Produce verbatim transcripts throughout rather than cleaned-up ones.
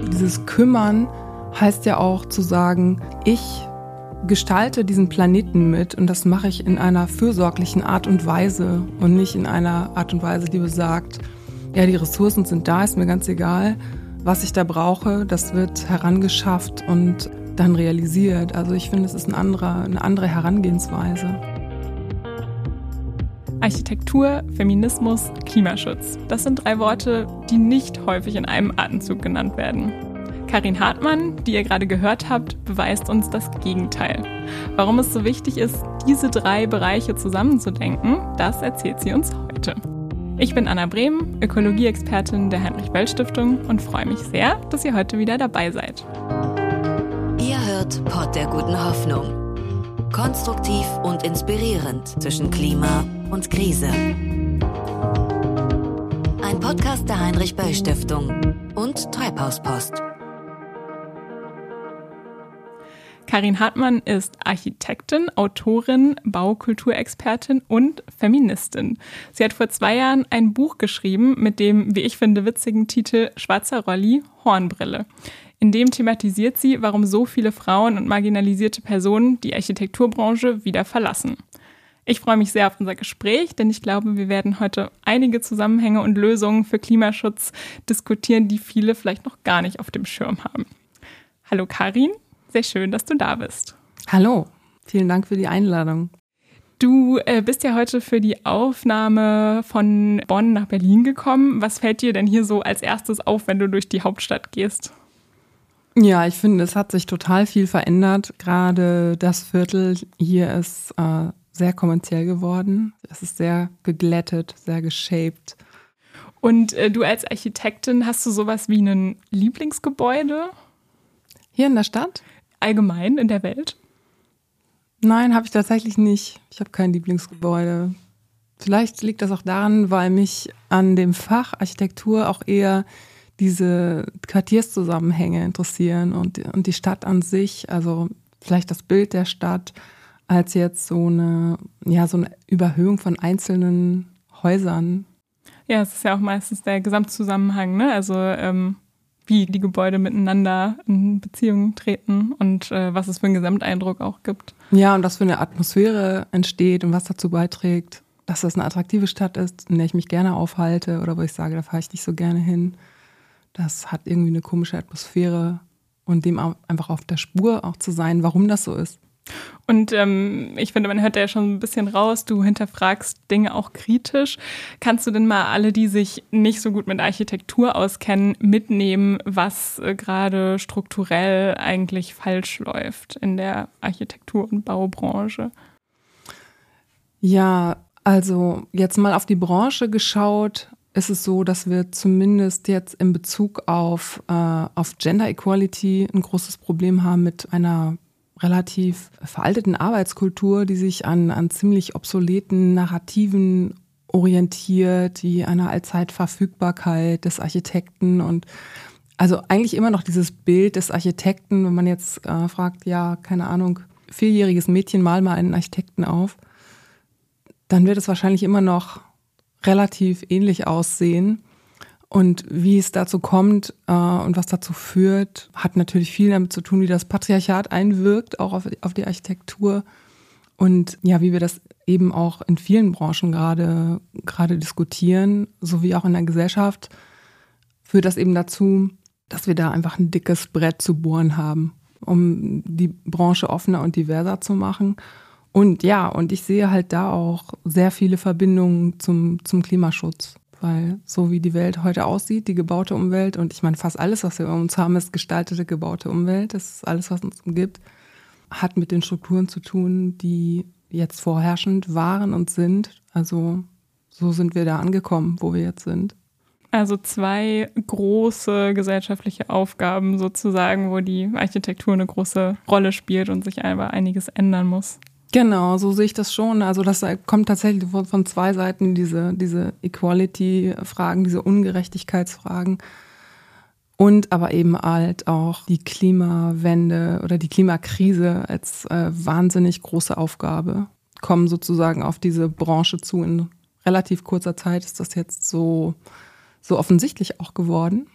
Dieses Kümmern heißt ja auch zu sagen, ich gestalte diesen Planeten mit und das mache ich in einer fürsorglichen Art und Weise und nicht in einer Art und Weise, die besagt, ja, die Ressourcen sind da, ist mir ganz egal, was ich da brauche, das wird herangeschafft und dann realisiert. Also ich finde, es ist ein anderer, eine andere Herangehensweise. Architektur, Feminismus, Klimaschutz. Das sind drei Worte, die nicht häufig in einem Atemzug genannt werden. Karin Hartmann, die ihr gerade gehört habt, beweist uns das Gegenteil. Warum es so wichtig ist, diese drei Bereiche zusammenzudenken, das erzählt sie uns heute. Ich bin Anna Brehm, Ökologie-Expertin der Heinrich-Böll-Stiftung und freue mich sehr, dass ihr heute wieder dabei seid. Ihr hört Pod der guten Hoffnung. Konstruktiv und inspirierend zwischen Klima und Krise. Ein Podcast der Heinrich-Böll-Stiftung und Treibhauspost. Karin Hartmann ist Architektin, Autorin, Baukulturexpertin und Feministin. Sie hat vor zwei Jahren ein Buch geschrieben mit dem, wie ich finde, witzigen Titel Schwarzer Rolli, Hornbrille. In dem thematisiert sie, warum so viele Frauen und marginalisierte Personen die Architekturbranche wieder verlassen. Ich freue mich sehr auf unser Gespräch, denn ich glaube, wir werden heute einige Zusammenhänge und Lösungen für Klimaschutz diskutieren, die viele vielleicht noch gar nicht auf dem Schirm haben. Hallo Karin, sehr schön, dass du da bist. Hallo, vielen Dank für die Einladung. Du äh, bist ja heute für die Aufnahme von Bonn nach Berlin gekommen. Was fällt dir denn hier so als erstes auf, wenn du durch die Hauptstadt gehst? Ja, ich finde, es hat sich total viel verändert. Gerade das Viertel hier ist äh, sehr kommerziell geworden. Es ist sehr geglättet, sehr geshaped. Und äh, du als Architektin, hast du sowas wie ein Lieblingsgebäude? Hier in der Stadt? Allgemein in der Welt? Nein, habe ich tatsächlich nicht. Ich habe kein Lieblingsgebäude. Vielleicht liegt das auch daran, weil mich an dem Fach Architektur auch eher diese Quartierszusammenhänge interessieren und, und die Stadt an sich, also vielleicht das Bild der Stadt, als jetzt so eine, ja, so eine Überhöhung von einzelnen Häusern. Ja, es ist ja auch meistens der Gesamtzusammenhang, ne? Also ähm, wie die Gebäude miteinander in Beziehung treten und äh, was es für einen Gesamteindruck auch gibt. Ja, und was für eine Atmosphäre entsteht und was dazu beiträgt, dass das eine attraktive Stadt ist, in der ich mich gerne aufhalte oder wo ich sage, da fahre ich nicht so gerne hin. Das hat irgendwie eine komische Atmosphäre und dem auch einfach auf der Spur auch zu sein, warum das so ist. Und ähm, ich finde, man hört ja schon ein bisschen raus, du hinterfragst Dinge auch kritisch. Kannst du denn mal alle, die sich nicht so gut mit Architektur auskennen, mitnehmen, was äh, gerade strukturell eigentlich falsch läuft in der Architektur- und Baubranche? Ja, also jetzt mal auf die Branche geschaut, ist es so, dass wir zumindest jetzt in Bezug auf, äh, auf Gender Equality ein großes Problem haben mit einer relativ veralteten Arbeitskultur, die sich an, an ziemlich obsoleten Narrativen orientiert, die einer Allzeitverfügbarkeit des Architekten und also eigentlich immer noch dieses Bild des Architekten, wenn man jetzt äh, fragt, ja, keine Ahnung, vierjähriges Mädchen, mal mal einen Architekten auf, dann wird es wahrscheinlich immer noch relativ ähnlich aussehen. Und wie es dazu kommt äh, und was dazu führt, hat natürlich viel damit zu tun, wie das Patriarchat einwirkt, auch auf, auf die Architektur. Und ja, wie wir das eben auch in vielen Branchen gerade gerade diskutieren, sowie auch in der Gesellschaft, führt das eben dazu, dass wir da einfach ein dickes Brett zu bohren haben, um die Branche offener und diverser zu machen. Und ja, und ich sehe halt da auch sehr viele Verbindungen zum, zum Klimaschutz. Weil so wie die Welt heute aussieht, die gebaute Umwelt, und ich meine fast alles, was wir um uns haben, ist gestaltete gebaute Umwelt, das ist alles, was uns umgibt, hat mit den Strukturen zu tun, die jetzt vorherrschend waren und sind. Also so sind wir da angekommen, wo wir jetzt sind. Also zwei große gesellschaftliche Aufgaben sozusagen, wo die Architektur eine große Rolle spielt und sich aber einiges ändern muss. Genau, so sehe ich das schon. Also das kommt tatsächlich von zwei Seiten, diese, diese Equality-Fragen, diese Ungerechtigkeitsfragen und aber eben halt auch die Klimawende oder die Klimakrise als äh, wahnsinnig große Aufgabe kommen sozusagen auf diese Branche zu. In relativ kurzer Zeit ist das jetzt so, so offensichtlich auch geworden.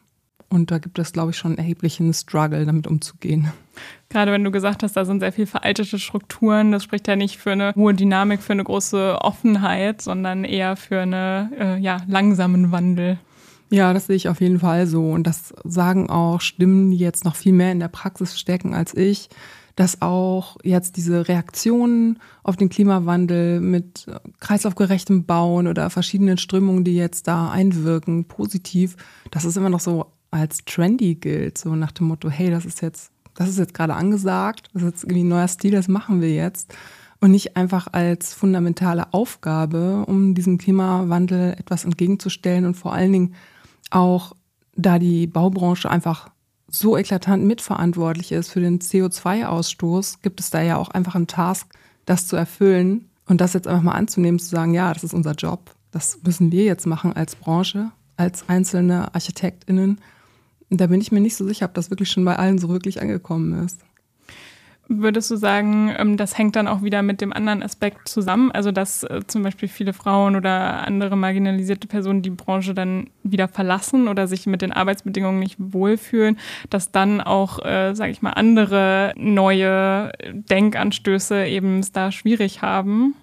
Und da gibt es, glaube ich, schon einen erheblichen Struggle, damit umzugehen. Gerade wenn du gesagt hast, da sind sehr viel veraltete Strukturen, das spricht ja nicht für eine hohe Dynamik, für eine große Offenheit, sondern eher für einen äh, ja, langsamen Wandel. Ja, das sehe ich auf jeden Fall so. Und das sagen auch Stimmen, die jetzt noch viel mehr in der Praxis stecken als ich, dass auch jetzt diese Reaktionen auf den Klimawandel mit kreislaufgerechtem Bauen oder verschiedenen Strömungen, die jetzt da einwirken, positiv, dass es immer noch so als trendy gilt, so nach dem Motto, hey, das ist jetzt, das ist jetzt gerade angesagt, das ist jetzt irgendwie ein neuer Stil, das machen wir jetzt. Und nicht einfach als fundamentale Aufgabe, um diesem Klimawandel etwas entgegenzustellen und vor allen Dingen auch, da die Baubranche einfach so eklatant mitverantwortlich ist für den C O zwei Ausstoß, gibt es da ja auch einfach einen Task, das zu erfüllen und das jetzt einfach mal anzunehmen, zu sagen, ja, das ist unser Job, das müssen wir jetzt machen als Branche, als einzelne ArchitektInnen. Und da bin ich mir nicht so sicher, ob das wirklich schon bei allen so wirklich angekommen ist. Würdest du sagen, das hängt dann auch wieder mit dem anderen Aspekt zusammen? Also dass zum Beispiel viele Frauen oder andere marginalisierte Personen die Branche dann wieder verlassen oder sich mit den Arbeitsbedingungen nicht wohlfühlen, dass dann auch, äh, sage ich mal, andere neue Denkanstöße eben es da schwierig haben?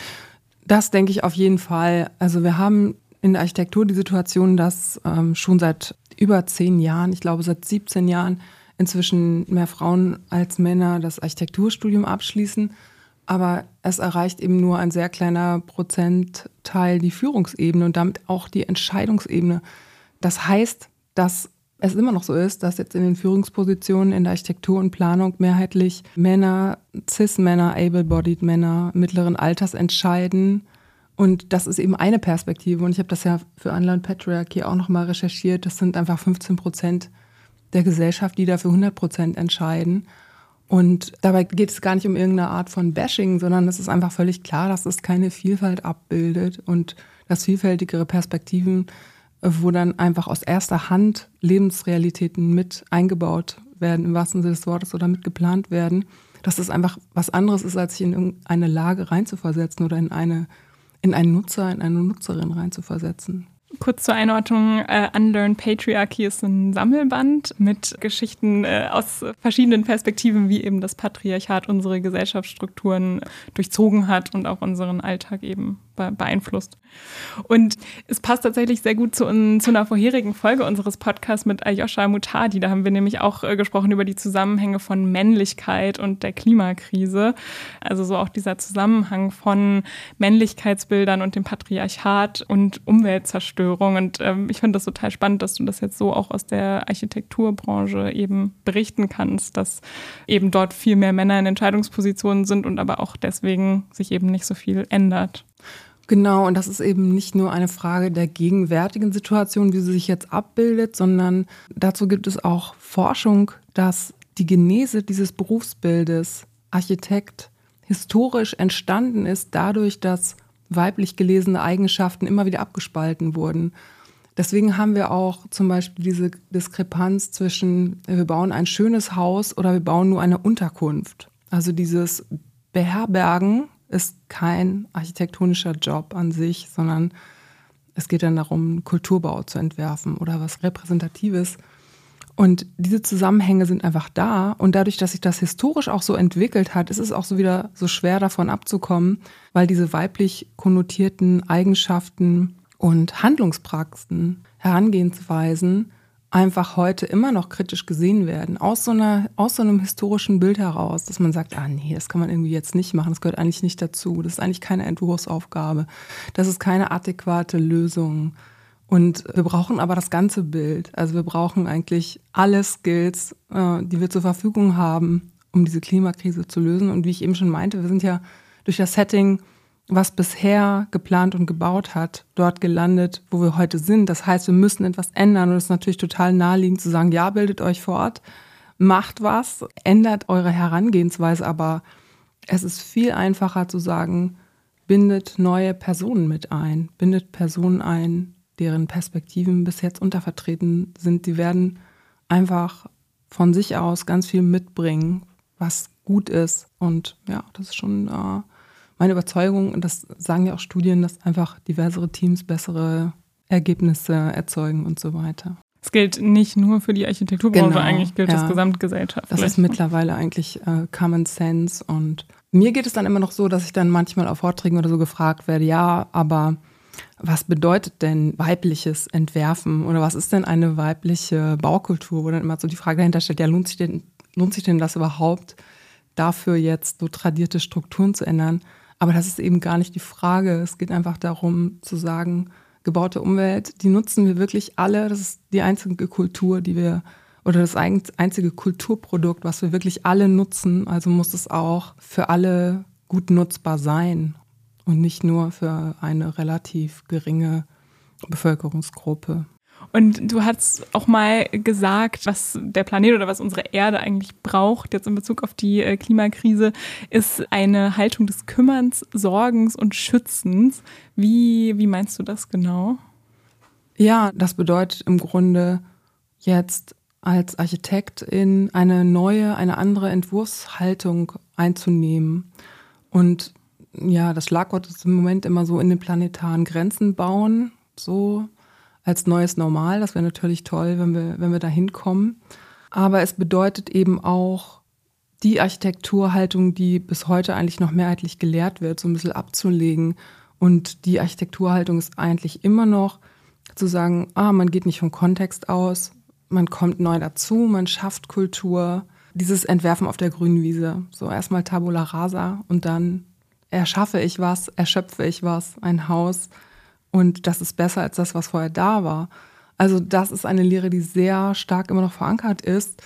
Das denke ich auf jeden Fall. Also wir haben in der Architektur die Situation, dass ähm, schon seit über zehn Jahren, ich glaube seit siebzehn Jahren, inzwischen mehr Frauen als Männer das Architekturstudium abschließen. Aber es erreicht eben nur ein sehr kleiner Prozentteil die Führungsebene und damit auch die Entscheidungsebene. Das heißt, dass es immer noch so ist, dass jetzt in den Führungspositionen in der Architektur und Planung mehrheitlich Männer, Cis-Männer, able-bodied Männer mittleren Alters entscheiden. Und das ist eben eine Perspektive. Und ich habe das ja für Unlearn Patriarchy auch nochmal recherchiert. Das sind einfach fünfzehn Prozent der Gesellschaft, die dafür hundert Prozent entscheiden. Und dabei geht es gar nicht um irgendeine Art von Bashing, sondern es ist einfach völlig klar, dass es keine Vielfalt abbildet und dass vielfältigere Perspektiven, wo dann einfach aus erster Hand Lebensrealitäten mit eingebaut werden, im wahrsten Sinne des Wortes, oder mit geplant werden, dass es einfach was anderes ist, als sich in irgendeine Lage reinzuversetzen oder in eine, in einen Nutzer, in eine Nutzerin reinzuversetzen. Kurz zur Einordnung, äh, Unlearn Patriarchy ist ein Sammelband mit Geschichten äh, aus verschiedenen Perspektiven, wie eben das Patriarchat unsere Gesellschaftsstrukturen durchzogen hat und auch unseren Alltag eben be- beeinflusst. Und es passt tatsächlich sehr gut zu, un- zu einer vorherigen Folge unseres Podcasts mit Alyosha Mutadi. Da haben wir nämlich auch äh, gesprochen über die Zusammenhänge von Männlichkeit und der Klimakrise. Also so auch dieser Zusammenhang von Männlichkeitsbildern und dem Patriarchat und Umweltzerstörung. Und ähm, ich finde das total spannend, dass du das jetzt so auch aus der Architekturbranche eben berichten kannst, dass eben dort viel mehr Männer in Entscheidungspositionen sind und aber auch deswegen sich eben nicht so viel ändert. Genau, und das ist eben nicht nur eine Frage der gegenwärtigen Situation, wie sie sich jetzt abbildet, sondern dazu gibt es auch Forschung, dass die Genese dieses Berufsbildes Architekt historisch entstanden ist dadurch, dass weiblich gelesene Eigenschaften immer wieder abgespalten wurden. Deswegen haben wir auch zum Beispiel diese Diskrepanz zwischen, wir bauen ein schönes Haus oder wir bauen nur eine Unterkunft. Also dieses Beherbergen ist kein architektonischer Job an sich, sondern es geht dann darum, einen Kulturbau zu entwerfen oder was Repräsentatives. Und diese Zusammenhänge sind einfach da. Und dadurch, dass sich das historisch auch so entwickelt hat, ist es auch so wieder so schwer davon abzukommen, weil diese weiblich konnotierten Eigenschaften und Handlungspraxen, Herangehensweisen einfach heute immer noch kritisch gesehen werden. Aus so einer, aus so einem historischen Bild heraus, dass man sagt, ah nee, das kann man irgendwie jetzt nicht machen, das gehört eigentlich nicht dazu. Das ist eigentlich keine Entwurfsaufgabe. Das ist keine adäquate Lösung. Und wir brauchen aber das ganze Bild. Also wir brauchen eigentlich alle Skills, äh, die wir zur Verfügung haben, um diese Klimakrise zu lösen. Und wie ich eben schon meinte, wir sind ja durch das Setting, was bisher geplant und gebaut hat, dort gelandet, wo wir heute sind. Das heißt, wir müssen etwas ändern. Und es ist natürlich total naheliegend zu sagen, ja, bildet euch fort, macht was, ändert eure Herangehensweise. Aber es ist viel einfacher zu sagen, bindet neue Personen mit ein, bindet Personen ein, deren Perspektiven bis jetzt untervertreten sind, die werden einfach von sich aus ganz viel mitbringen, was gut ist. Und ja, das ist schon äh, meine Überzeugung. Und das sagen ja auch Studien, dass einfach diversere Teams bessere Ergebnisse erzeugen und so weiter. Es gilt nicht nur für die Architekturbranche, Genau, eigentlich gilt ja. das gesamtgesellschaftlich. Das ist mittlerweile eigentlich äh, Common Sense. Und mir geht es dann immer noch so, dass ich dann manchmal auf Vorträgen oder so gefragt werde, ja, aber was bedeutet denn weibliches Entwerfen oder was ist denn eine weibliche Baukultur? Wo dann immer so die Frage dahinter steht, ja, lohnt sich denn, lohnt sich denn das überhaupt, dafür jetzt so tradierte Strukturen zu ändern? Aber das ist eben gar nicht die Frage. Es geht einfach darum zu sagen, gebaute Umwelt, die nutzen wir wirklich alle. Das ist die einzige Kultur, die wir, oder das einzige Kulturprodukt, was wir wirklich alle nutzen. Also muss es auch für alle gut nutzbar sein und nicht nur für eine relativ geringe Bevölkerungsgruppe. Und du hast auch mal gesagt, was der Planet oder was unsere Erde eigentlich braucht, jetzt in Bezug auf die Klimakrise, ist eine Haltung des Kümmerns, Sorgens und Schützens. Wie, wie meinst du das genau? Ja, das bedeutet im Grunde jetzt als Architektin eine neue, eine andere Entwurfshaltung einzunehmen. Und ja, das Schlagwort ist im Moment immer so in den planetaren Grenzen bauen, so als neues Normal. Das wäre natürlich toll, wenn wir, wenn wir da hinkommen. Aber es bedeutet eben auch, die Architekturhaltung, die bis heute eigentlich noch mehrheitlich gelehrt wird, so ein bisschen abzulegen. Und die Architekturhaltung ist eigentlich immer noch zu sagen, ah, man geht nicht vom Kontext aus, man kommt neu dazu, man schafft Kultur. Dieses Entwerfen auf der grünen Wiese. So erstmal Tabula rasa und dann erschaffe ich was, erschöpfe ich was, ein Haus. Und das ist besser als das, was vorher da war. Also das ist eine Lehre, die sehr stark immer noch verankert ist.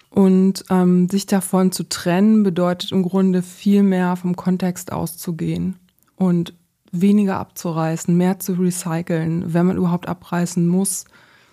Und ähm, sich davon zu trennen, bedeutet im Grunde viel mehr vom Kontext auszugehen und weniger abzureißen, mehr zu recyceln, wenn man überhaupt abreißen muss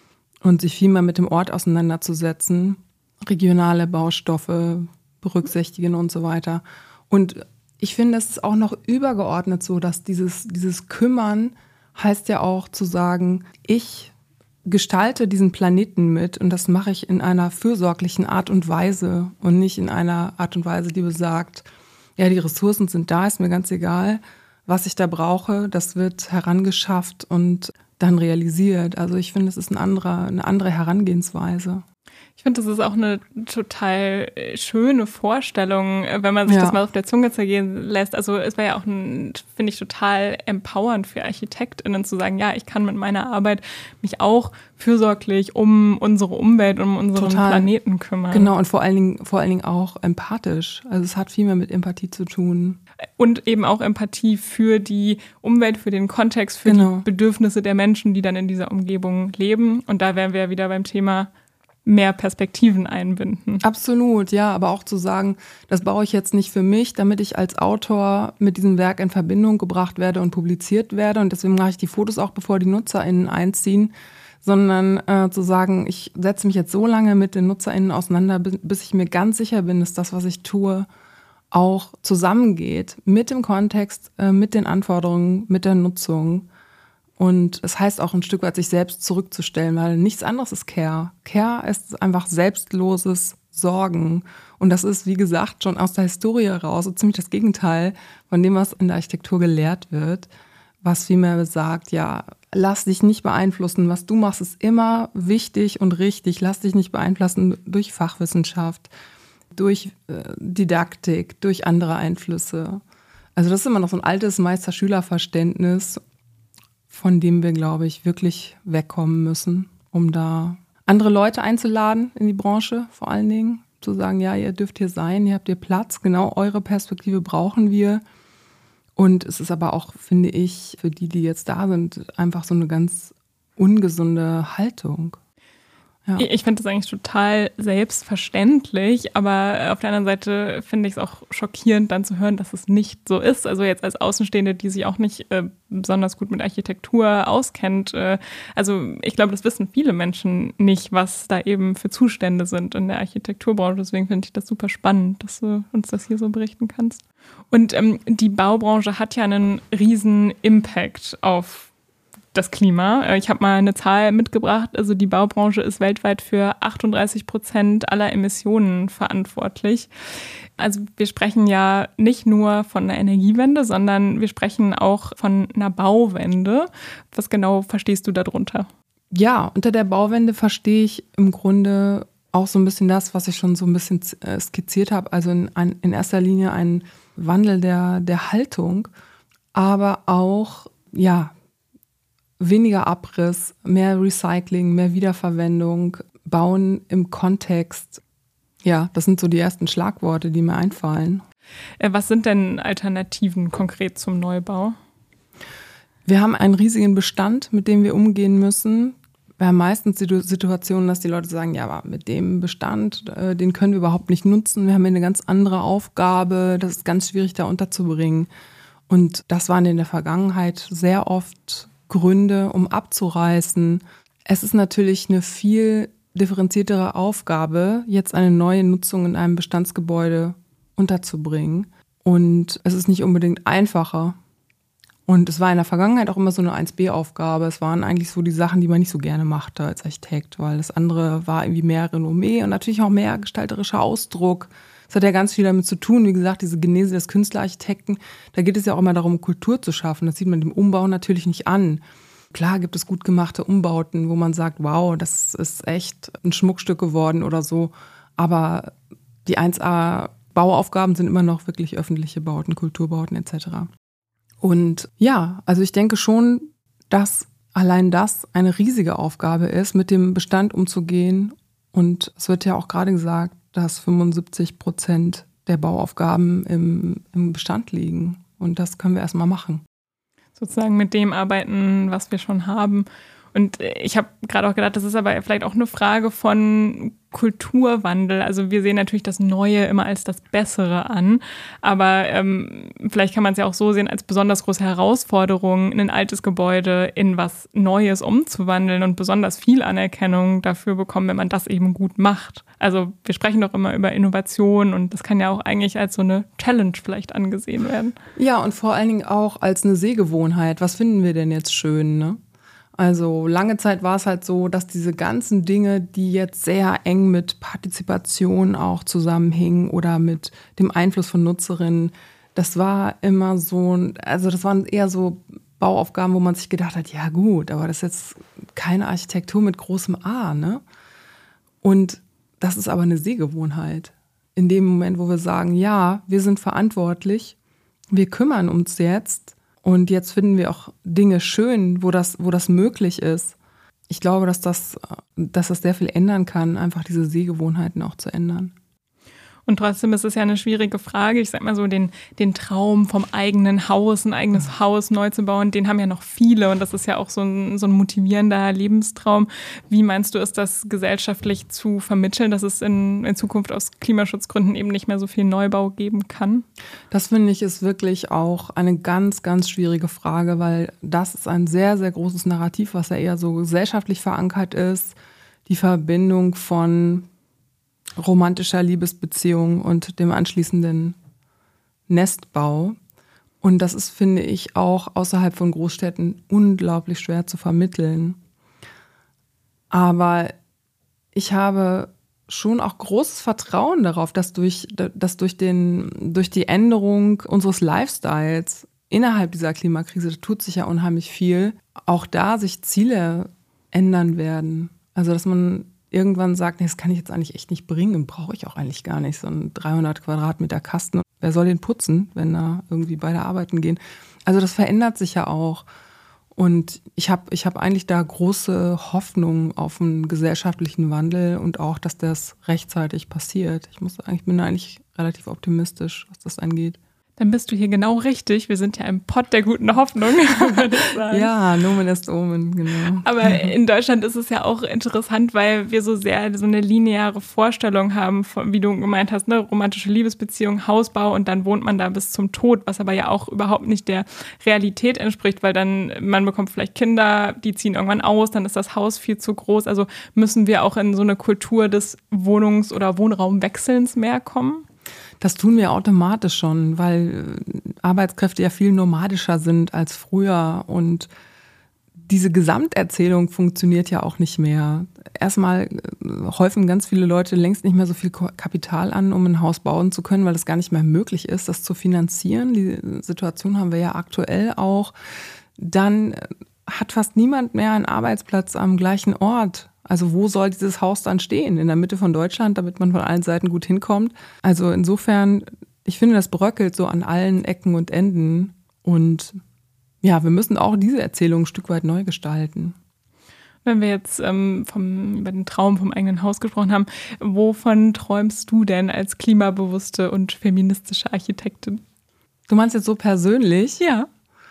und sich viel mehr mit dem Ort auseinanderzusetzen, regionale Baustoffe berücksichtigen und so weiter. Und ich finde, es ist auch noch übergeordnet so, dass dieses, dieses Kümmern heißt ja auch zu sagen, ich gestalte diesen Planeten mit und das mache ich in einer fürsorglichen Art und Weise und nicht in einer Art und Weise, die besagt, ja, die Ressourcen sind da, ist mir ganz egal, was ich da brauche, das wird herangeschafft und dann realisiert. Also ich finde, es ist ein anderer, eine andere Herangehensweise. Ich finde, das ist auch eine total schöne Vorstellung, wenn man sich ja. das mal auf der Zunge zergehen lässt. Also es war ja auch, ein, finde ich, total empowernd für ArchitektInnen zu sagen, ja, ich kann mit meiner Arbeit mich auch fürsorglich um unsere Umwelt, um unseren total. Planeten kümmern. Genau, und vor allen Dingen, vor allen Dingen auch empathisch. Also es hat viel mehr mit Empathie zu tun. Und eben auch Empathie für die Umwelt, für den Kontext, für genau. die Bedürfnisse der Menschen, die dann in dieser Umgebung leben. Und da wären wir ja wieder beim Thema mehr Perspektiven einbinden. Absolut, ja, aber auch zu sagen, das baue ich jetzt nicht für mich, damit ich als Autor mit diesem Werk in Verbindung gebracht werde und publiziert werde und deswegen mache ich die Fotos auch, bevor die NutzerInnen einziehen, sondern äh, zu sagen, ich setze mich jetzt so lange mit den NutzerInnen auseinander, bis ich mir ganz sicher bin, dass das, was ich tue, auch zusammengeht mit dem Kontext, äh, mit den Anforderungen, mit der Nutzung. Und es heißt auch ein Stück weit, sich selbst zurückzustellen, weil nichts anderes ist Care. Care ist einfach selbstloses Sorgen. Und das ist, wie gesagt, schon aus der Historie heraus so ziemlich das Gegenteil von dem, was in der Architektur gelehrt wird, was vielmehr besagt, ja, lass dich nicht beeinflussen. Was du machst, ist immer wichtig und richtig. Lass dich nicht beeinflussen durch Fachwissenschaft, durch äh, Didaktik, durch andere Einflüsse. Also das ist immer noch so ein altes Meister-Schüler-Verständnis, von dem wir, glaube ich, wirklich wegkommen müssen, um da andere Leute einzuladen in die Branche, vor allen Dingen. Zu sagen, ja, ihr dürft hier sein, ihr habt hier Platz, genau eure Perspektive brauchen wir. Und es ist aber auch, finde ich, für die, die jetzt da sind, einfach so eine ganz ungesunde Haltung. Ja. Ich finde das eigentlich total selbstverständlich, aber auf der anderen Seite finde ich es auch schockierend, dann zu hören, dass es nicht so ist. Also jetzt als Außenstehende, die sich auch nicht äh, besonders gut mit Architektur auskennt. Äh, also ich glaube, das wissen viele Menschen nicht, was da eben für Zustände sind in der Architekturbranche. Deswegen finde ich das super spannend, dass du uns das hier so berichten kannst. Und ähm, die Baubranche hat ja einen riesen Impact auf das Klima. Ich habe mal eine Zahl mitgebracht. Also die Baubranche ist weltweit für achtunddreißig Prozent aller Emissionen verantwortlich. Also wir sprechen ja nicht nur von einer Energiewende, sondern wir sprechen auch von einer Bauwende. Was genau verstehst du darunter? Ja, unter der Bauwende verstehe ich im Grunde auch so ein bisschen das, was ich schon so ein bisschen skizziert habe. Also in, in erster Linie ein Wandel der, der Haltung, aber auch, ja, weniger Abriss, mehr Recycling, mehr Wiederverwendung, Bauen im Kontext. Ja, das sind so die ersten Schlagworte, die mir einfallen. Was sind denn Alternativen konkret zum Neubau? Wir haben einen riesigen Bestand, mit dem wir umgehen müssen. Wir haben meistens die Situation, dass die Leute sagen, ja, aber mit dem Bestand, äh, den können wir überhaupt nicht nutzen. Wir haben hier eine ganz andere Aufgabe. Das ist ganz schwierig, da unterzubringen. Und das waren in der Vergangenheit sehr oft Gründe, um abzureißen. Es ist natürlich eine viel differenziertere Aufgabe, jetzt eine neue Nutzung in einem Bestandsgebäude unterzubringen. Und es ist nicht unbedingt einfacher. Und es war in der Vergangenheit auch immer so eine eins B Aufgabe. Es waren eigentlich so die Sachen, die man nicht so gerne machte als Architekt, weil das andere war irgendwie mehr Renommee und natürlich auch mehr gestalterischer Ausdruck. Das hat ja ganz viel damit zu tun. Wie gesagt, diese Genese des Künstlerarchitekten, da geht es ja auch immer darum, Kultur zu schaffen. Das sieht man dem Umbau natürlich nicht an. Klar gibt es gut gemachte Umbauten, wo man sagt, wow, das ist echt ein Schmuckstück geworden oder so. Aber die eins A Bauaufgaben sind immer noch wirklich öffentliche Bauten, Kulturbauten et cetera. Und ja, also ich denke schon, dass allein das eine riesige Aufgabe ist, mit dem Bestand umzugehen. Und es wird ja auch gerade gesagt, dass fünfundsiebzig Prozent der Bauaufgaben im, im Bestand liegen. Und das können wir erstmal machen. Sozusagen mit dem arbeiten, was wir schon haben. Und ich habe gerade auch gedacht, das ist aber vielleicht auch eine Frage von Kulturwandel. Also wir sehen natürlich das Neue immer als das Bessere an, aber ähm, vielleicht kann man es ja auch so sehen, als besonders große Herausforderung, ein altes Gebäude in was Neues umzuwandeln und besonders viel Anerkennung dafür bekommen, wenn man das eben gut macht. Also wir sprechen doch immer über Innovation und das kann ja auch eigentlich als so eine Challenge vielleicht angesehen werden. Ja, und vor allen Dingen auch als eine Sehgewohnheit. Was finden wir denn jetzt schön, ne? Also lange Zeit war es halt so, dass diese ganzen Dinge, die jetzt sehr eng mit Partizipation auch zusammenhingen oder mit dem Einfluss von Nutzerinnen, das war immer so, also das waren eher so Bauaufgaben, wo man sich gedacht hat, ja gut, aber das ist jetzt keine Architektur mit großem A, ne? Und das ist aber eine Sehgewohnheit. In dem Moment, wo wir sagen, ja, wir sind verantwortlich, wir kümmern uns jetzt, und jetzt finden wir auch Dinge schön, wo das, wo das möglich ist. Ich glaube, dass das, dass das sehr viel ändern kann, einfach diese Sehgewohnheiten auch zu ändern. Und trotzdem ist es ja eine schwierige Frage. Ich sag mal so, den, den Traum vom eigenen Haus, ein eigenes Haus neu zu bauen, den haben ja noch viele. Und das ist ja auch so ein, so ein motivierender Lebenstraum. Wie meinst du, ist das gesellschaftlich zu vermitteln, dass es in, in Zukunft aus Klimaschutzgründen eben nicht mehr so viel Neubau geben kann? Das finde ich ist wirklich auch eine ganz, ganz schwierige Frage, weil das ist ein sehr, sehr großes Narrativ, was ja eher so gesellschaftlich verankert ist. Die Verbindung von romantischer Liebesbeziehung und dem anschließenden Nestbau. Und das ist, finde ich, auch außerhalb von Großstädten unglaublich schwer zu vermitteln. Aber ich habe schon auch großes Vertrauen darauf, dass durch, dass durch, den, durch die Änderung unseres Lifestyles innerhalb dieser Klimakrise, da tut sich ja unheimlich viel, auch da sich Ziele ändern werden. Also dass man irgendwann sagt, nee, das kann ich jetzt eigentlich echt nicht bringen, brauche ich auch eigentlich gar nicht, so ein dreihundert Quadratmeter Kasten. Wer soll den putzen, wenn da irgendwie beide arbeiten gehen? Also das verändert sich ja auch. Und ich habe ich hab eigentlich da große Hoffnung auf einen gesellschaftlichen Wandel und auch, dass das rechtzeitig passiert. Ich muss sagen, ich bin eigentlich relativ optimistisch, was das angeht. Dann bist du hier genau richtig. Wir sind ja im Pott der guten Hoffnung, würde ich sagen. Ja, Nomen est Omen, genau. Aber in Deutschland ist es ja auch interessant, weil wir so sehr so eine lineare Vorstellung haben, von, wie du gemeint hast, ne, romantische Liebesbeziehung, Hausbau und dann wohnt man da bis zum Tod, was aber ja auch überhaupt nicht der Realität entspricht, weil dann man bekommt vielleicht Kinder, die ziehen irgendwann aus, dann ist das Haus viel zu groß. Also müssen wir auch in so eine Kultur des Wohnungs- oder Wohnraumwechselns mehr kommen? Das tun wir automatisch schon, weil Arbeitskräfte ja viel nomadischer sind als früher und diese Gesamterzählung funktioniert ja auch nicht mehr. Erstmal häufen ganz viele Leute längst nicht mehr so viel Kapital an, um ein Haus bauen zu können, weil es gar nicht mehr möglich ist, das zu finanzieren. Die Situation haben wir ja aktuell auch. Dann hat fast niemand mehr einen Arbeitsplatz am gleichen Ort. Also wo soll dieses Haus dann stehen? In der Mitte von Deutschland, damit man von allen Seiten gut hinkommt. Also insofern, ich finde, das bröckelt so an allen Ecken und Enden. Und ja, wir müssen auch diese Erzählung ein Stück weit neu gestalten. Wenn wir jetzt ähm, vom, über den Traum vom eigenen Haus gesprochen haben, wovon träumst du denn als klimabewusste und feministische Architektin? Du meinst jetzt so persönlich? Ja.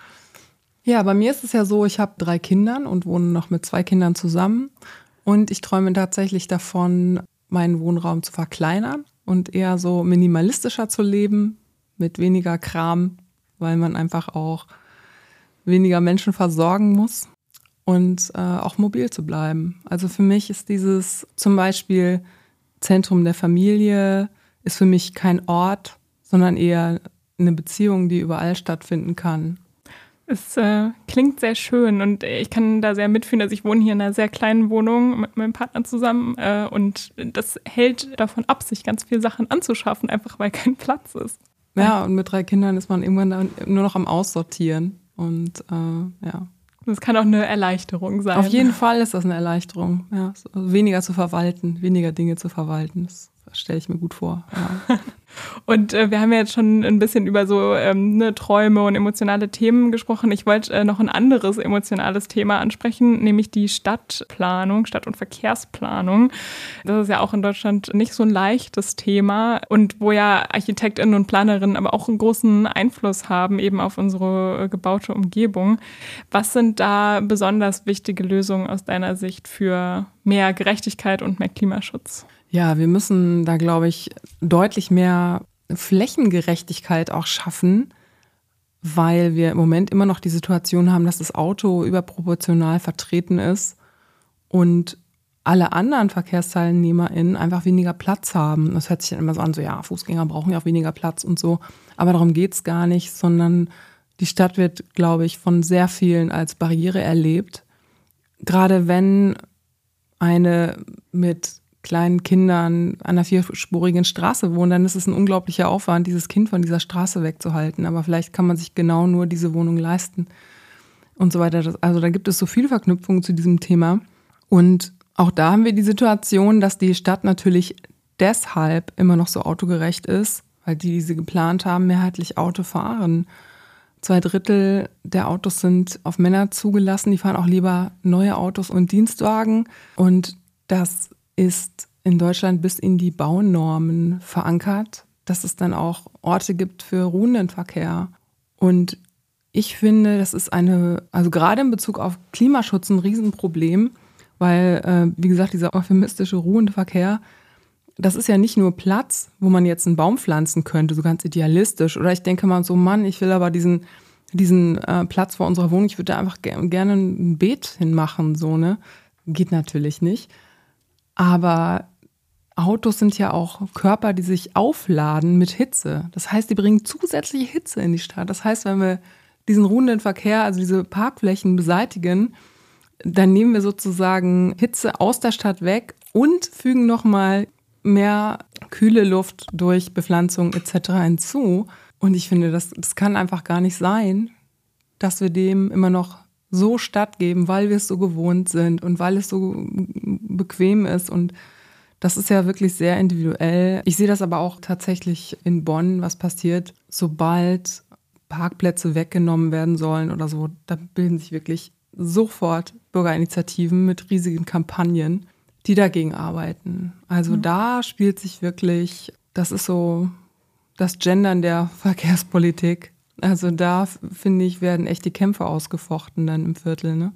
Ja, bei mir ist es ja so, ich habe drei Kinder und wohne noch mit zwei Kindern zusammen. Und ich träume tatsächlich davon, meinen Wohnraum zu verkleinern und eher so minimalistischer zu leben, mit weniger Kram, weil man einfach auch weniger Menschen versorgen muss. Und äh, auch mobil zu bleiben. Also für mich ist dieses zum Beispiel Zentrum der Familie ist für mich kein Ort, sondern eher eine Beziehung, die überall stattfinden kann. Es äh, klingt sehr schön und ich kann da sehr mitfühlen. Also ich wohne hier in einer sehr kleinen Wohnung mit meinem Partner zusammen äh, und das hält davon ab, sich ganz viele Sachen anzuschaffen, einfach weil kein Platz ist. Ja, und mit drei Kindern ist man irgendwann dann nur noch am Aussortieren und äh, ja. Das kann auch eine Erleichterung sein. Auf jeden Fall ist das eine Erleichterung. Ja, also weniger zu verwalten, weniger Dinge zu verwalten. Das stelle ich mir gut vor. Ja. Und äh, wir haben ja jetzt schon ein bisschen über so ähm, ne, Träume und emotionale Themen gesprochen. Ich wollte äh, noch ein anderes emotionales Thema ansprechen, nämlich die Stadtplanung, Stadt- und Verkehrsplanung. Das ist ja auch in Deutschland nicht so ein leichtes Thema und wo ja ArchitektInnen und Planerinnen aber auch einen großen Einfluss haben eben auf unsere äh, gebaute Umgebung. Was sind da besonders wichtige Lösungen aus deiner Sicht für mehr Gerechtigkeit und mehr Klimaschutz? Ja, wir müssen da, glaube ich, deutlich mehr Flächengerechtigkeit auch schaffen, weil wir im Moment immer noch die Situation haben, dass das Auto überproportional vertreten ist und alle anderen VerkehrsteilnehmerInnen einfach weniger Platz haben. Das hört sich dann immer so an, so ja, Fußgänger brauchen ja auch weniger Platz und so. Aber darum geht's gar nicht, sondern die Stadt wird, glaube ich, von sehr vielen als Barriere erlebt. Gerade wenn eine mit kleinen Kindern an einer vierspurigen Straße wohnen, dann ist es ein unglaublicher Aufwand, dieses Kind von dieser Straße wegzuhalten. Aber vielleicht kann man sich genau nur diese Wohnung leisten und so weiter. Also da gibt es so viele Verknüpfungen zu diesem Thema. Und auch da haben wir die Situation, dass die Stadt natürlich deshalb immer noch so autogerecht ist, weil die, die sie geplant haben, mehrheitlich Auto fahren. Zwei Drittel der Autos sind auf Männer zugelassen. Die fahren auch lieber neue Autos und Dienstwagen. Und das ist in Deutschland bis in die Baunormen verankert, dass es dann auch Orte gibt für ruhenden Verkehr. Und ich finde, das ist eine, also gerade in Bezug auf Klimaschutz ein Riesenproblem, weil, äh, wie gesagt, dieser euphemistische ruhende Verkehr, das ist ja nicht nur Platz, wo man jetzt einen Baum pflanzen könnte, so ganz idealistisch. Oder ich denke mal so, Mann, ich will aber diesen, diesen äh, Platz vor unserer Wohnung, ich würde da einfach ge- gerne ein Beet hinmachen, so, ne? Geht natürlich nicht. Aber Autos sind ja auch Körper, die sich aufladen mit Hitze. Das heißt, die bringen zusätzliche Hitze in die Stadt. Das heißt, wenn wir diesen ruhenden Verkehr, also diese Parkflächen beseitigen, dann nehmen wir sozusagen Hitze aus der Stadt weg und fügen nochmal mehr kühle Luft durch Bepflanzung et cetera hinzu. Und ich finde, das, das kann einfach gar nicht sein, dass wir dem immer noch so stattgeben, weil wir es so gewohnt sind und weil es so bequem ist. Und das ist ja wirklich sehr individuell. Ich sehe das aber auch tatsächlich in Bonn, was passiert, sobald Parkplätze weggenommen werden sollen oder so. Da bilden sich wirklich sofort Bürgerinitiativen mit riesigen Kampagnen, die dagegen arbeiten. Also mhm. da spielt sich wirklich, das ist so das Gendern der Verkehrspolitik. Also da, finde ich, werden echt die Kämpfe ausgefochten dann im Viertel, ne?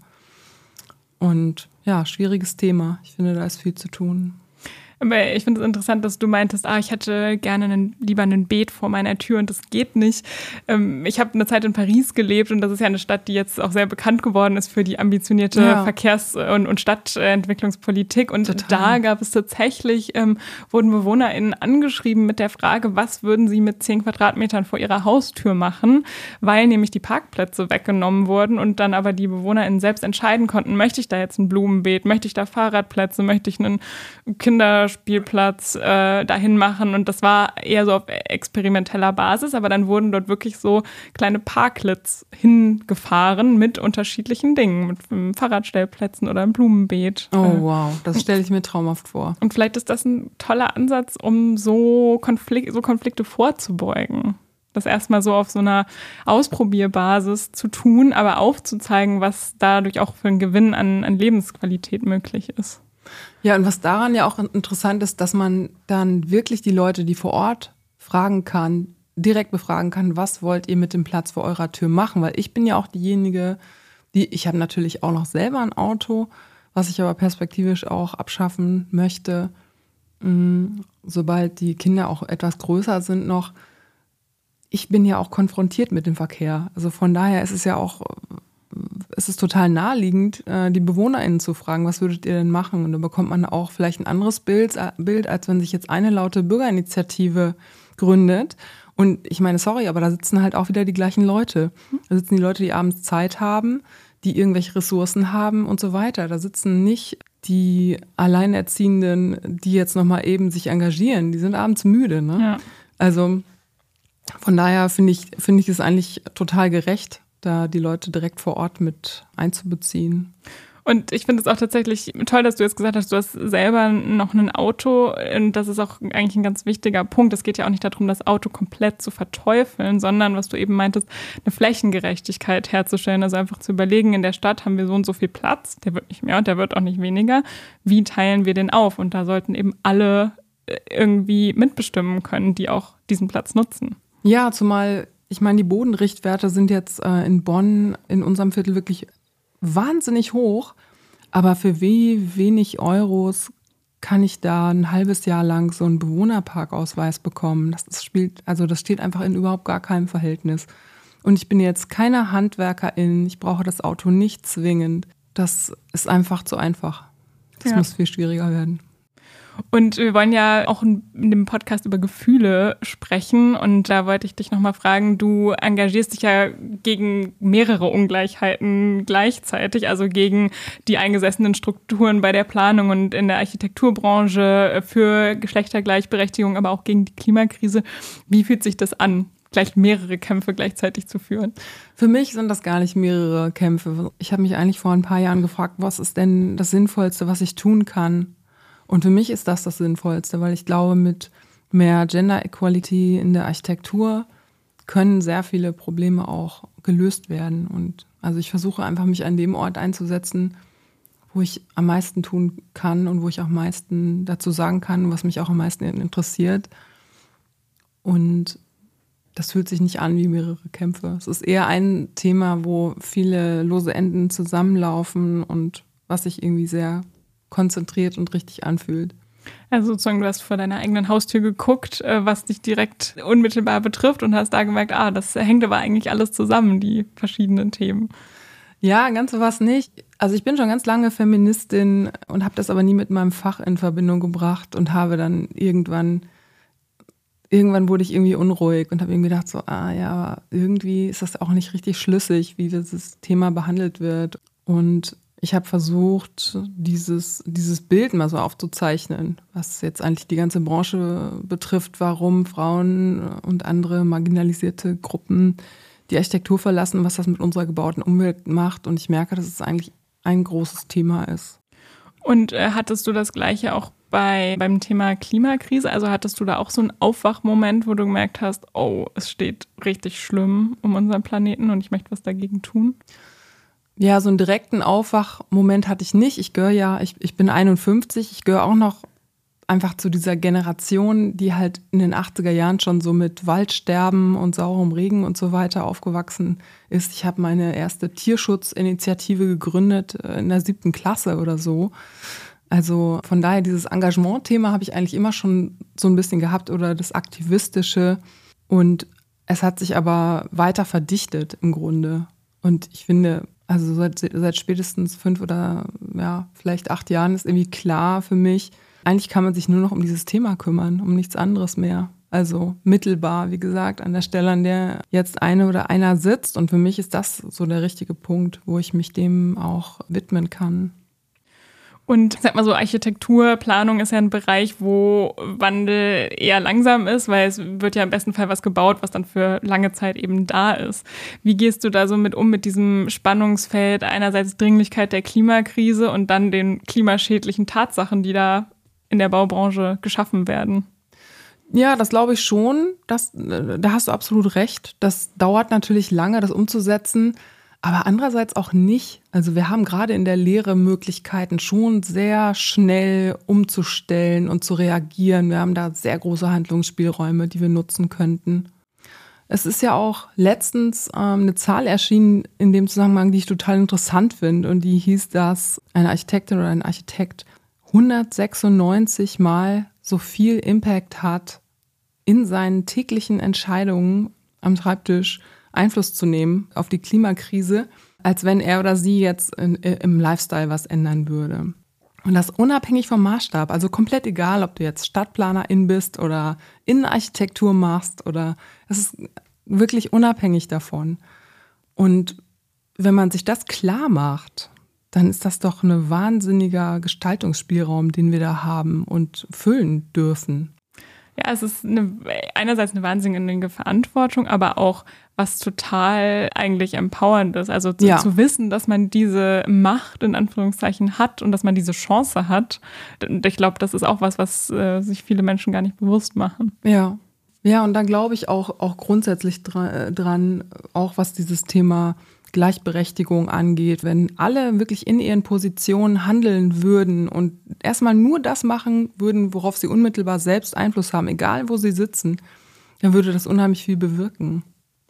Und ja, schwieriges Thema. Ich finde, da ist viel zu tun. Aber ich finde es interessant, dass du meintest, ah, ich hätte gerne einen, lieber ein Beet vor meiner Tür und das geht nicht. Ähm, ich habe eine Zeit in Paris gelebt und das ist ja eine Stadt, die jetzt auch sehr bekannt geworden ist für die ambitionierte ja. Verkehrs- und, und Stadtentwicklungspolitik. Und Total. Da gab es tatsächlich, ähm, wurden BewohnerInnen angeschrieben mit der Frage, was würden sie mit zehn Quadratmetern vor ihrer Haustür machen, weil nämlich die Parkplätze weggenommen wurden und dann aber die BewohnerInnen selbst entscheiden konnten, möchte ich da jetzt ein Blumenbeet, möchte ich da Fahrradplätze, möchte ich einen Kinder Kinderspielplatz äh, dahin machen. Und das war eher so auf experimenteller Basis, aber dann wurden dort wirklich so kleine Parklets hingefahren mit unterschiedlichen Dingen, mit um, Fahrradstellplätzen oder einem Blumenbeet. Oh wow, das stelle ich mir traumhaft vor. Und vielleicht ist das ein toller Ansatz, um so, Konflik- so Konflikte vorzubeugen. Das erstmal so auf so einer Ausprobierbasis zu tun, aber aufzuzeigen, was dadurch auch für einen Gewinn an, an Lebensqualität möglich ist. Ja, und was daran ja auch interessant ist, dass man dann wirklich die Leute, die vor Ort fragen kann, direkt befragen kann, was wollt ihr mit dem Platz vor eurer Tür machen? Weil ich bin ja auch diejenige, die, ich habe natürlich auch noch selber ein Auto, was ich aber perspektivisch auch abschaffen möchte, sobald die Kinder auch etwas größer sind noch. Ich bin ja auch konfrontiert mit dem Verkehr. Also von daher ist es ja auch, es ist total naheliegend, die BewohnerInnen zu fragen, was würdet ihr denn machen? Und da bekommt man auch vielleicht ein anderes Bild, Bild, als wenn sich jetzt eine laute Bürgerinitiative gründet. Und ich meine, sorry, aber da sitzen halt auch wieder die gleichen Leute. Da sitzen die Leute, die abends Zeit haben, die irgendwelche Ressourcen haben und so weiter. Da sitzen nicht die Alleinerziehenden, die jetzt nochmal eben sich engagieren. Die sind abends müde, ne? Ja. Also von daher finde ich, finde ich es eigentlich total gerecht, da die Leute direkt vor Ort mit einzubeziehen. Und ich finde es auch tatsächlich toll, dass du jetzt gesagt hast, du hast selber noch ein Auto. Und das ist auch eigentlich ein ganz wichtiger Punkt. Es geht ja auch nicht darum, das Auto komplett zu verteufeln, sondern, was du eben meintest, eine Flächengerechtigkeit herzustellen. Also einfach zu überlegen, in der Stadt haben wir so und so viel Platz. Der wird nicht mehr und der wird auch nicht weniger. Wie teilen wir den auf? Und da sollten eben alle irgendwie mitbestimmen können, die auch diesen Platz nutzen. Ja, zumal, ich meine, die Bodenrichtwerte sind jetzt äh, in Bonn, in unserem Viertel wirklich wahnsinnig hoch. Aber für wie wenig Euros kann ich da ein halbes Jahr lang so einen Bewohnerparkausweis bekommen? Das, das spielt, also das steht einfach in überhaupt gar keinem Verhältnis. Und ich bin jetzt keine Handwerkerin, ich brauche das Auto nicht zwingend. Das ist einfach zu einfach. Das ja. muss viel schwieriger werden. Und wir wollen ja auch in dem Podcast über Gefühle sprechen. Und da wollte ich dich nochmal fragen, du engagierst dich ja gegen mehrere Ungleichheiten gleichzeitig, also gegen die eingesessenen Strukturen bei der Planung und in der Architekturbranche, für Geschlechtergleichberechtigung, aber auch gegen die Klimakrise. Wie fühlt sich das an, gleich mehrere Kämpfe gleichzeitig zu führen? Für mich sind das gar nicht mehrere Kämpfe. Ich habe mich eigentlich vor ein paar Jahren gefragt, was ist denn das Sinnvollste, was ich tun kann? Und für mich ist das das Sinnvollste, weil ich glaube, mit mehr Gender Equality in der Architektur können sehr viele Probleme auch gelöst werden. Und also ich versuche einfach, mich an dem Ort einzusetzen, wo ich am meisten tun kann und wo ich auch am meisten dazu sagen kann, was mich auch am meisten interessiert. Und das fühlt sich nicht an wie mehrere Kämpfe. Es ist eher ein Thema, wo viele lose Enden zusammenlaufen und was sich irgendwie sehr konzentriert und richtig anfühlt. Also sozusagen, du hast vor deiner eigenen Haustür geguckt, was dich direkt unmittelbar betrifft und hast da gemerkt, ah, das hängt aber eigentlich alles zusammen, die verschiedenen Themen. Ja, ganz so was nicht. Also ich bin schon ganz lange Feministin und habe das aber nie mit meinem Fach in Verbindung gebracht und habe dann irgendwann, irgendwann wurde ich irgendwie unruhig und habe irgendwie gedacht so, ah ja, irgendwie ist das auch nicht richtig schlüssig, wie dieses Thema behandelt wird. Und ich habe versucht, dieses, dieses Bild mal so aufzuzeichnen, was jetzt eigentlich die ganze Branche betrifft, warum Frauen und andere marginalisierte Gruppen die Architektur verlassen, was das mit unserer gebauten Umwelt macht. Und ich merke, dass es eigentlich ein großes Thema ist. Und äh, hattest du das Gleiche auch bei beim Thema Klimakrise? Also hattest du da auch so einen Aufwachmoment, wo du gemerkt hast, oh, es steht richtig schlimm um unseren Planeten und ich möchte was dagegen tun? Ja, so einen direkten Aufwachmoment hatte ich nicht. Ich gehöre ja, ich, ich bin einundfünfzig, ich gehöre auch noch einfach zu dieser Generation, die halt in den achtziger Jahren schon so mit Waldsterben und saurem Regen und so weiter aufgewachsen ist. Ich habe meine erste Tierschutzinitiative gegründet in der siebten Klasse oder so. Also von daher, dieses Engagement-Thema habe ich eigentlich immer schon so ein bisschen gehabt oder das Aktivistische. Und es hat sich aber weiter verdichtet im Grunde. Und ich finde, also seit, seit spätestens fünf oder ja, vielleicht acht Jahren ist irgendwie klar für mich, eigentlich kann man sich nur noch um dieses Thema kümmern, um nichts anderes mehr. Also mittelbar, wie gesagt, an der Stelle, an der jetzt eine oder einer sitzt. Und für mich ist das so der richtige Punkt, wo ich mich dem auch widmen kann. Und sag mal so, Architektur, Planung ist ja ein Bereich, wo Wandel eher langsam ist, weil es wird ja im besten Fall was gebaut, was dann für lange Zeit eben da ist. Wie gehst du da so mit um, mit diesem Spannungsfeld einerseits Dringlichkeit der Klimakrise und dann den klimaschädlichen Tatsachen, die da in der Baubranche geschaffen werden? Ja, das glaube ich schon. Das, da hast du absolut recht. Das dauert natürlich lange, das umzusetzen. Aber andererseits auch nicht. Also wir haben gerade in der Lehre Möglichkeiten, schon sehr schnell umzustellen und zu reagieren. Wir haben da sehr große Handlungsspielräume, die wir nutzen könnten. Es ist ja auch letztens ähm, eine Zahl erschienen in dem Zusammenhang, die ich total interessant finde. Und die hieß, dass eine Architektin oder ein Architekt hundertsechsundneunzig Mal so viel Impact hat, in seinen täglichen Entscheidungen am Schreibtisch Einfluss zu nehmen auf die Klimakrise, als wenn er oder sie jetzt in, im Lifestyle was ändern würde. Und das unabhängig vom Maßstab, also komplett egal, ob du jetzt Stadtplanerin bist oder Innenarchitektur machst oder es ist wirklich unabhängig davon. Und wenn man sich das klar macht, dann ist das doch ein wahnsinniger Gestaltungsspielraum, den wir da haben und füllen dürfen. Ja, es ist eine, einerseits eine wahnsinnige Verantwortung, aber auch was total eigentlich empowernd ist. Also zu, ja. zu wissen, dass man diese Macht in Anführungszeichen hat und dass man diese Chance hat. Und ich glaube, das ist auch was, was äh, sich viele Menschen gar nicht bewusst machen. Ja, ja, und da glaube ich auch, auch grundsätzlich dra- dran, auch was dieses Thema Gleichberechtigung angeht, wenn alle wirklich in ihren Positionen handeln würden und erstmal nur das machen würden, worauf sie unmittelbar selbst Einfluss haben, egal wo sie sitzen, dann würde das unheimlich viel bewirken.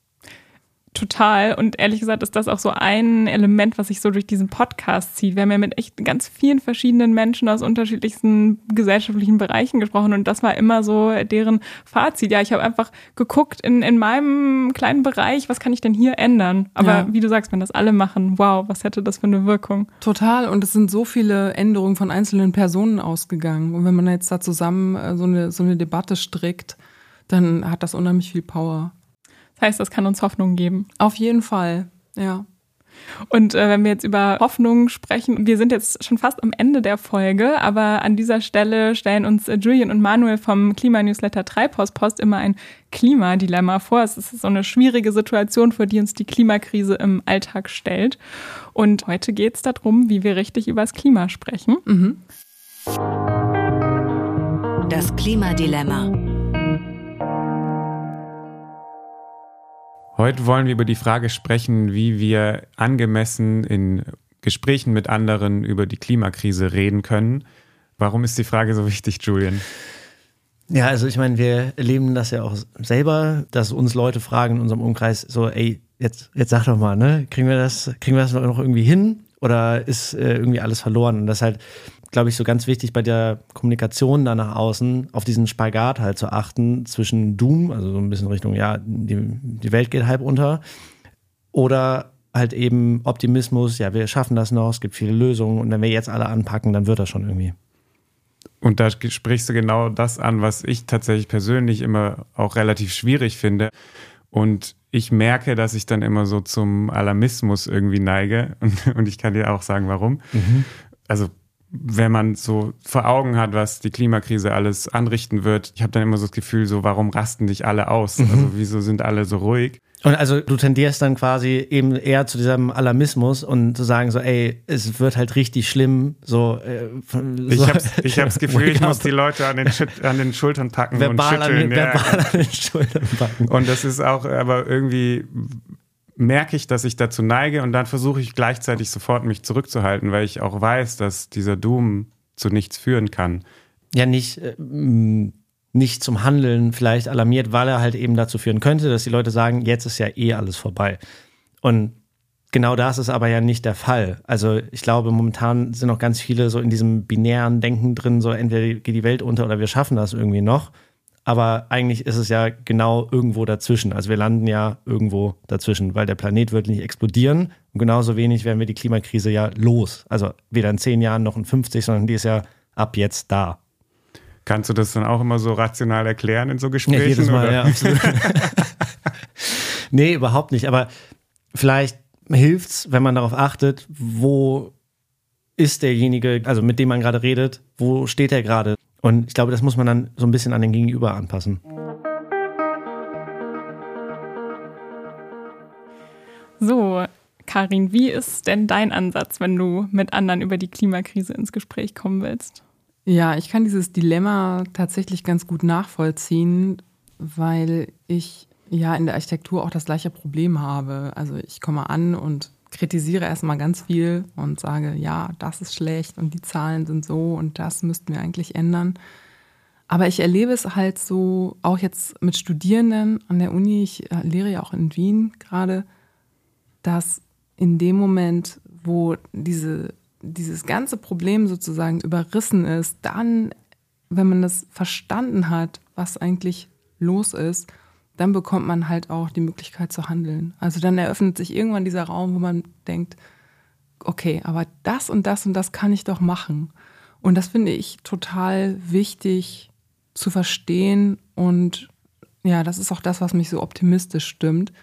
Total. Und ehrlich gesagt ist das auch so ein Element, was sich so durch diesen Podcast zieht. Wir haben ja mit echt ganz vielen verschiedenen Menschen aus unterschiedlichsten gesellschaftlichen Bereichen gesprochen und das war immer so deren Fazit. Ja, ich habe einfach geguckt in, in meinem kleinen Bereich, was kann ich denn hier ändern? Aber ja. wie du sagst, wenn das alle machen, wow, was hätte das für eine Wirkung? Total. Und es sind so viele Änderungen von einzelnen Personen ausgegangen. Und wenn man jetzt da zusammen so eine, so eine Debatte strickt, dann hat das unheimlich viel Power. Das heißt, das kann uns Hoffnung geben. Auf jeden Fall, ja. Und äh, wenn wir jetzt über Hoffnung sprechen, wir sind jetzt schon fast am Ende der Folge, aber an dieser Stelle stellen uns äh, Julian und Manuel vom Klimanewsletter Treibhauspost immer ein Klimadilemma vor. Es ist so eine schwierige Situation, vor die uns die Klimakrise im Alltag stellt. Und heute geht es darum, wie wir richtig über das Klima sprechen. Mhm. Das Klimadilemma. Heute wollen wir über die Frage sprechen, wie wir angemessen in Gesprächen mit anderen über die Klimakrise reden können. Warum ist die Frage so wichtig, Julian? Ja, also ich meine, wir erleben das ja auch selber, dass uns Leute fragen in unserem Umkreis so, ey, jetzt, jetzt sag doch mal, ne, kriegen wir das, kriegen wir das noch irgendwie hin oder ist äh, irgendwie alles verloren? Und das ist halt, glaube ich, so ganz wichtig bei der Kommunikation da nach außen, auf diesen Spagat halt zu achten zwischen Doom, also so ein bisschen Richtung, ja, die, die Welt geht halb unter, oder halt eben Optimismus, ja, wir schaffen das noch, es gibt viele Lösungen und wenn wir jetzt alle anpacken, dann wird das schon irgendwie. Und da sprichst du genau das an, was ich tatsächlich persönlich immer auch relativ schwierig finde. Und ich merke, dass ich dann immer so zum Alarmismus irgendwie neige. Und, und ich kann dir auch sagen, warum. Mhm. Also wenn man so vor Augen hat, was die Klimakrise alles anrichten wird, ich habe dann immer so das Gefühl, so warum rasten dich alle aus? Mhm. Also wieso sind alle so ruhig? Und also du tendierst dann quasi eben eher zu diesem Alarmismus und zu sagen so, ey, es wird halt richtig schlimm. So, äh, so. Ich habe ich hab das Gefühl, ich muss die Leute an den, an den Schultern packen verbal und schütteln. An, ja. Verbal an den Schultern packen. Und das ist auch, aber irgendwie merke ich, dass ich dazu neige und dann versuche ich gleichzeitig sofort mich zurückzuhalten, weil ich auch weiß, dass dieser Doom zu nichts führen kann. Ja, nicht, äh, nicht zum Handeln vielleicht alarmiert, weil er halt eben dazu führen könnte, dass die Leute sagen, jetzt ist ja eh alles vorbei. Und genau das ist aber ja nicht der Fall. Also ich glaube, momentan sind noch ganz viele so in diesem binären Denken drin, so entweder geht die Welt unter oder wir schaffen das irgendwie noch. Aber eigentlich ist es ja genau irgendwo dazwischen. Also wir landen ja irgendwo dazwischen, weil der Planet wird nicht explodieren und genauso wenig werden wir die Klimakrise ja los. Also weder in zehn Jahren noch in fünfzig, sondern die ist ja ab jetzt da. Kannst du das dann auch immer so rational erklären in so Gesprächen? Ja, jedes Mal, oder? Ja, absolut. Nee, überhaupt nicht. Aber vielleicht hilft's, wenn man darauf achtet, wo ist derjenige, also mit dem man gerade redet, wo steht er gerade? Und ich glaube, das muss man dann so ein bisschen an den Gegenüber anpassen. So, Karin, wie ist denn dein Ansatz, wenn du mit anderen über die Klimakrise ins Gespräch kommen willst? Ja, ich kann dieses Dilemma tatsächlich ganz gut nachvollziehen, weil ich ja in der Architektur auch das gleiche Problem habe. Also ich komme an und kritisiere erstmal ganz viel und sage, ja, das ist schlecht und die Zahlen sind so und das müssten wir eigentlich ändern. Aber ich erlebe es halt so, auch jetzt mit Studierenden an der Uni, ich lehre ja auch in Wien gerade, dass in dem Moment, wo diese, dieses ganze Problem sozusagen überrissen ist, dann, wenn man das verstanden hat, was eigentlich los ist, dann bekommt man halt auch die Möglichkeit zu handeln. Also dann eröffnet sich irgendwann dieser Raum, wo man denkt, okay, aber das und das und das kann ich doch machen. Und das finde ich total wichtig zu verstehen. Und ja, das ist auch das, was mich so optimistisch stimmt.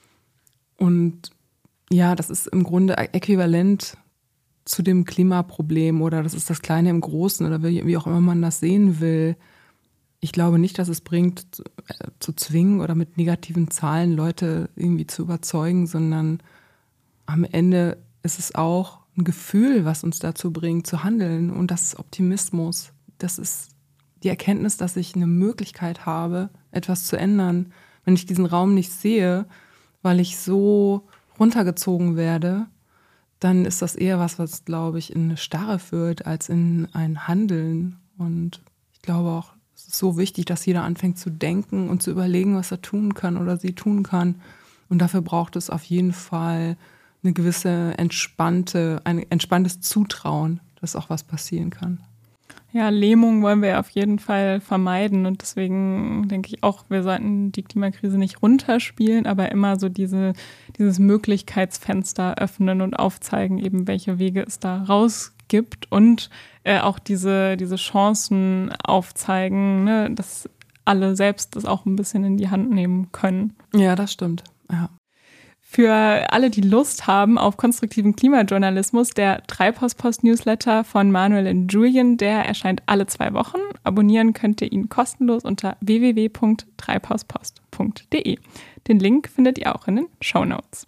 Und ja, das ist im Grunde äquivalent zu dem Klimaproblem oder das ist das Kleine im Großen oder wie auch immer man das sehen will. Ich glaube nicht, dass es bringt, zu, äh, zu zwingen oder mit negativen Zahlen Leute irgendwie zu überzeugen, sondern am Ende ist es auch ein Gefühl, was uns dazu bringt, zu handeln. Und das ist Optimismus. Das ist die Erkenntnis, dass ich eine Möglichkeit habe, etwas zu ändern. Wenn ich diesen Raum nicht sehe, weil ich so runtergezogen werde, dann ist das eher was, was, glaube ich, in eine Starre führt, als in ein Handeln. Und ich glaube auch, es ist so wichtig, dass jeder anfängt zu denken und zu überlegen, was er tun kann oder sie tun kann. Und dafür braucht es auf jeden Fall eine gewisse entspannte, ein entspanntes Zutrauen, dass auch was passieren kann. Ja, Lähmung wollen wir auf jeden Fall vermeiden und deswegen denke ich auch, wir sollten die Klimakrise nicht runterspielen, aber immer so diese, dieses Möglichkeitsfenster öffnen und aufzeigen, eben welche Wege es da raus gibt und äh, auch diese, diese Chancen aufzeigen, ne, dass alle selbst das auch ein bisschen in die Hand nehmen können. Ja, das stimmt, ja. Für alle, die Lust haben auf konstruktiven Klimajournalismus, der Treibhauspost-Newsletter von Manuel und Julian, der erscheint alle zwei Wochen. Abonnieren könnt ihr ihn kostenlos unter w w w punkt treibhauspost punkt d e. Den Link findet ihr auch in den Shownotes.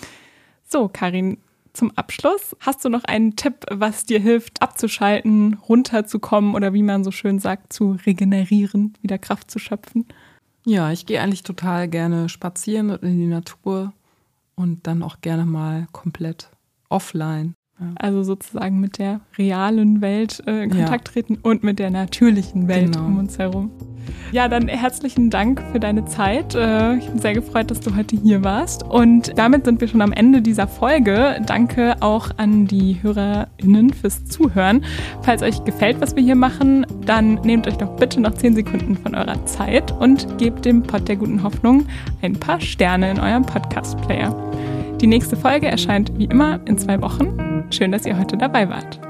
So, Karin, zum Abschluss, hast du noch einen Tipp, was dir hilft, abzuschalten, runterzukommen oder wie man so schön sagt, zu regenerieren, wieder Kraft zu schöpfen? Ja, ich gehe eigentlich total gerne spazieren und in die Natur. Und dann auch gerne mal komplett offline. Ja. Also sozusagen mit der realen Welt äh, in Kontakt ja. treten und mit der natürlichen Welt genau. um uns herum. Ja, dann herzlichen Dank für deine Zeit. Äh, ich bin sehr gefreut, dass du heute hier warst. Und damit sind wir schon am Ende dieser Folge. Danke auch an die HörerInnen fürs Zuhören. Falls euch gefällt, was wir hier machen, dann nehmt euch doch bitte noch zehn Sekunden von eurer Zeit und gebt dem Pod der guten Hoffnung ein paar Sterne in eurem Podcast-Player. Die nächste Folge erscheint wie immer in zwei Wochen. Schön, dass ihr heute dabei wart.